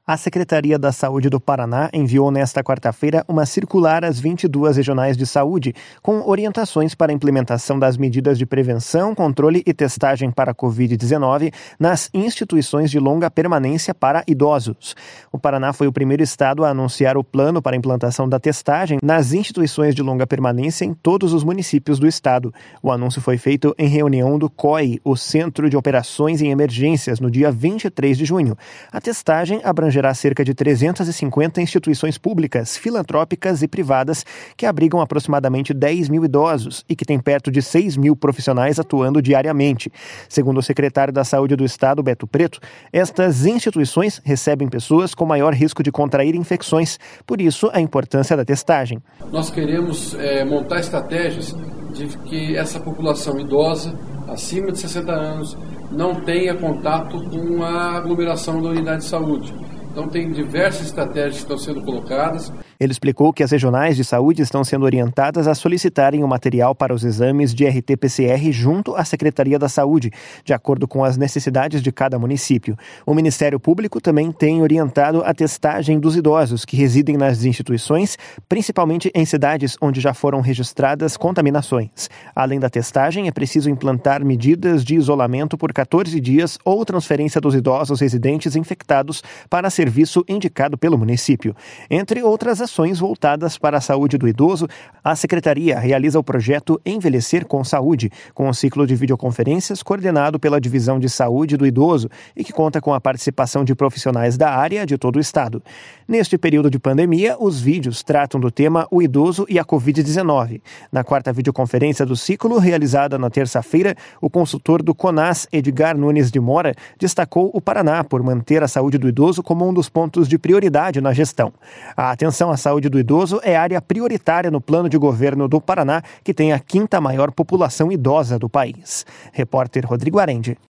A Secretaria da Saúde do Paraná enviou nesta quarta-feira uma circular às 22 regionais de saúde com orientações para a implementação das medidas de prevenção, controle e testagem para a Covid-19 nas instituições de longa permanência para idosos. O Paraná foi o primeiro estado a anunciar o plano para a implantação da testagem nas instituições de longa permanência em todos os municípios do estado. O anúncio foi feito em reunião do COI, o Centro de Operações em Emergências, no dia 23 de junho. A testagem abrangerá cerca de 350 instituições públicas, filantrópicas e privadas que abrigam aproximadamente 10 mil idosos e que têm perto de 6 mil profissionais atuando diariamente. Segundo o secretário da Saúde do Estado, Beto Preto, estas instituições recebem pessoas com maior risco de contrair infecções, por isso a importância da testagem. Nós queremos montar estratégias de que essa população idosa, acima de 60 anos, não tenha contato com a aglomeração da unidade de saúde. Então, tem diversas estratégias que estão sendo colocadas. Ele explicou que as regionais de saúde estão sendo orientadas a solicitarem o material para os exames de RT-PCR junto à Secretaria da Saúde, de acordo com as necessidades de cada município. O Ministério Público também tem orientado a testagem dos idosos que residem nas instituições, principalmente em cidades onde já foram registradas contaminações. Além da testagem, é preciso implantar medidas de isolamento por 14 dias ou transferência dos idosos residentes infectados para serviço indicado pelo município. Entre outras ações voltadas para a saúde do idoso, a Secretaria realiza o projeto Envelhecer com Saúde, com um ciclo de videoconferências coordenado pela Divisão de Saúde do Idoso e que conta com a participação de profissionais da área de todo o estado. Neste período de pandemia, os vídeos tratam do tema O Idoso e a Covid-19. Na quarta videoconferência do ciclo, realizada na terça-feira, o consultor do CONAS, Edgar Nunes de Mora, destacou o Paraná por manter a saúde do idoso como um dos pontos de prioridade na gestão. A atenção à saúde do idoso é área prioritária no plano de governo do Paraná, que tem a quinta maior população idosa do país. Repórter Rodrigo Arendi.